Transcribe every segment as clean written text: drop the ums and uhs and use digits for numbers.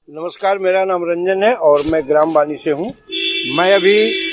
नमस्कार, मेरा नाम रंजन है और मैं ग्राम बानी से हूँ। मैं अभी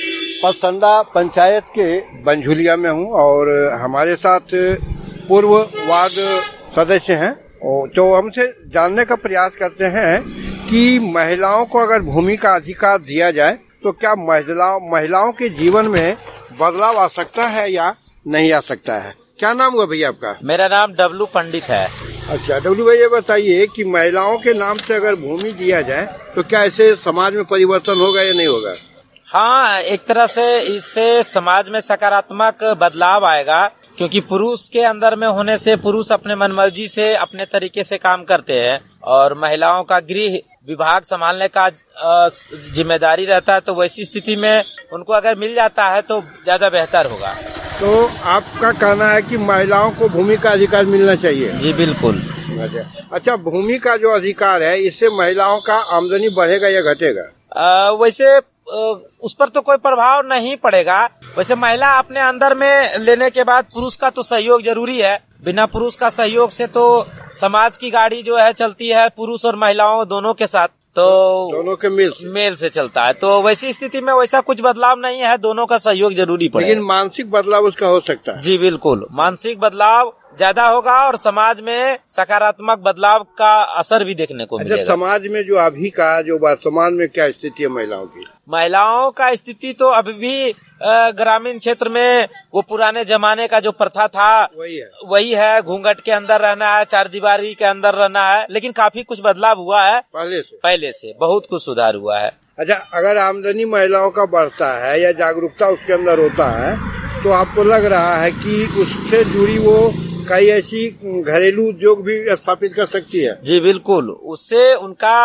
पसंदा पंचायत के बंझुलिया में हूँ और हमारे साथ पूर्व वार्ड सदस्य हैं जो हमसे जानने का प्रयास करते हैं कि महिलाओं को अगर भूमि का अधिकार दिया जाए तो क्या महिलाओं के जीवन में बदलाव आ सकता है या नहीं आ सकता है। क्या नाम हुआ भैया आपका? मेरा नाम डब्लू पंडित है। अच्छा डब्लू भाई, ये बताइए कि महिलाओं के नाम से अगर भूमि दिया जाए तो क्या ऐसे समाज में परिवर्तन होगा या नहीं होगा? हाँ, एक तरह से इससे समाज में सकारात्मक बदलाव आएगा, क्योंकि पुरुष के अंदर में होने से पुरुष अपने मनमर्जी से अपने तरीके से काम करते हैं और महिलाओं का गृह विभाग संभालने का जिम्मेदारी रहता है। तो वैसी स्थिति में उनको अगर मिल जाता है तो ज्यादा बेहतर होगा। तो आपका कहना है कि महिलाओं को भूमि का अधिकार मिलना चाहिए? जी बिल्कुल। अच्छा, भूमि का जो अधिकार है इससे महिलाओं का आमदनी बढ़ेगा या घटेगा? वैसे उस पर तो कोई प्रभाव नहीं पड़ेगा। वैसे महिला अपने अंदर में लेने के बाद पुरुष का तो सहयोग जरूरी है। बिना पुरुष का सहयोग से तो समाज की गाड़ी जो है चलती है पुरुष और महिलाओं दोनों के साथ, तो दोनों के मेल से चलता है। तो वैसी स्थिति में वैसा कुछ बदलाव नहीं है, दोनों का सहयोग जरूरी पड़ेगा। लेकिन मानसिक बदलाव उसका हो सकता है? जी बिल्कुल, मानसिक बदलाव ज्यादा होगा और समाज में सकारात्मक बदलाव का असर भी देखने को मिलेगा। समाज में जो अभी का जो वर्तमान में क्या स्थिति है महिलाओं की? महिलाओं का स्थिति तो अभी भी ग्रामीण क्षेत्र में वो पुराने जमाने का जो प्रथा था वही है। घूंघट के अंदर रहना है, चार दीवारी के अंदर रहना है, लेकिन काफी कुछ बदलाव हुआ है पहले से बहुत कुछ सुधार हुआ है। अच्छा, अगर आमदनी महिलाओं का बढ़ता है या जागरूकता उसके अंदर होता है तो आपको लग रहा है कि उससे जुड़ी वो कई ऐसी घरेलू उद्योग भी स्थापित कर सकती है? जी बिल्कुल, उससे उनका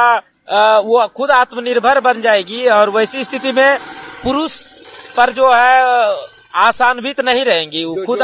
वो खुद आत्मनिर्भर बन जाएगी और वैसी स्थिति में पुरुष पर जो है आसान्वित नहीं रहेंगी वो खुद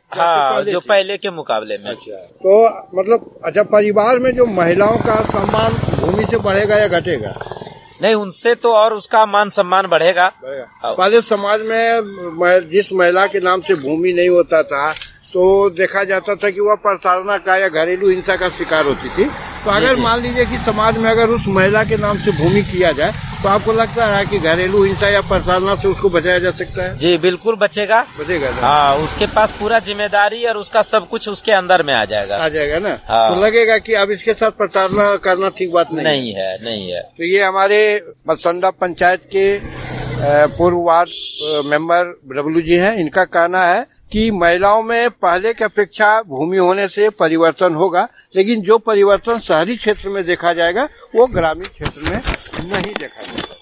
जो पहले के मुकाबले में। अच्छा, तो मतलब परिवार में जो महिलाओं का सम्मान भूमि से बढ़ेगा या घटेगा? नहीं, उनसे तो और उसका मान सम्मान बढ़ेगा। पहले समाज में जिस महिला के नाम से भूमि नहीं होता था तो देखा जाता था कि वह प्रताड़ना का या घरेलू हिंसा का शिकार होती थी। तो अगर मान लीजिए कि समाज में अगर उस महिला के नाम से भूमि किया जाए तो आपको लगता है कि घरेलू हिंसा या प्रताड़ना से उसको बचाया जा सकता है? जी बिल्कुल बचेगा। हाँ, उसके पास पूरा जिम्मेदारी और उसका सब कुछ उसके अंदर में आ जाएगा ना। हाँ। तो लगेगा कि अब इसके साथ प्रताड़ना करना ठीक बात नहीं है। तो ये हमारे पसंदा पंचायत के पूर्व वार्ड मेंबर डब्लू जी हैं। इनका कहना है कि महिलाओं में पहले की अपेक्षा भूमि होने से परिवर्तन होगा, लेकिन जो परिवर्तन शहरी क्षेत्र में देखा जाएगा वो ग्रामीण क्षेत्र में नहीं देखा जाएगा।